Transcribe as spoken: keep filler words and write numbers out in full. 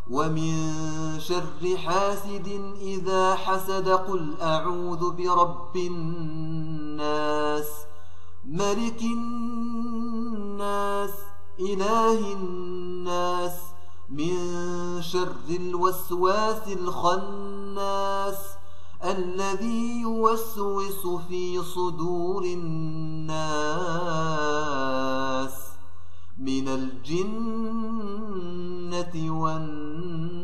ومن شر حاسد إذا حسد قل أعوذ برب الناس ملك الناس إله الناس من شر الوسواس الخناس الذي يوسوس في صدور الناس من الجنة والناس.